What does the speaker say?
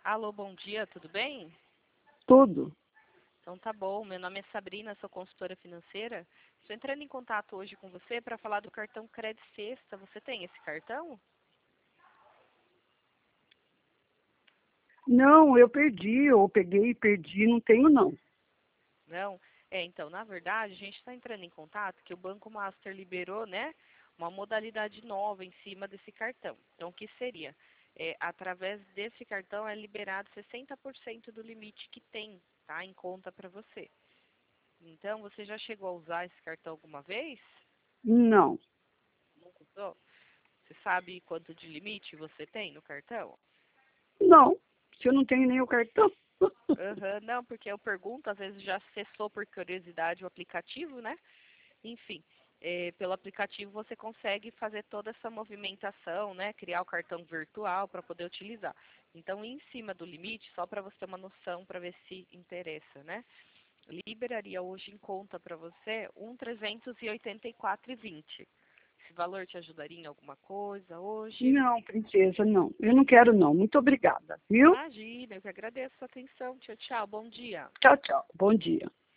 Alô, bom dia, tudo bem? Tudo. Então tá bom, meu nome é Sabrina, sou consultora financeira. Estou entrando em contato hoje com você para falar do cartão Credit Sexta. Você tem esse cartão? Não, eu perdi, eu peguei e perdi, não tenho não. Não? Então, na verdade, a gente está entrando em contato que o Banco Master liberou, né, uma modalidade nova em cima desse cartão. Então, o que seria? Através desse cartão é liberado 60% do limite que tem, tá, em conta para você. Então, você já chegou a usar esse cartão alguma vez? Não, Nunca usou? Você sabe quanto de limite você tem no cartão? não, se eu não tenho nem o cartão. Aham, não, porque eu pergunto, às vezes já acessou por curiosidade o aplicativo, né? Enfim, pelo aplicativo você consegue fazer toda essa movimentação, né? Criar o cartão virtual para poder utilizar. Então, em cima do limite, só para você ter uma noção, para ver se interessa, né? Liberaria hoje em conta para você 1.384,20. Esse valor te ajudaria em alguma coisa hoje? Não, princesa, não. Eu não quero não. Muito obrigada, viu? Imagina, eu que agradeço a sua atenção. Tchau, tchau, bom dia. Tchau, tchau. Bom dia.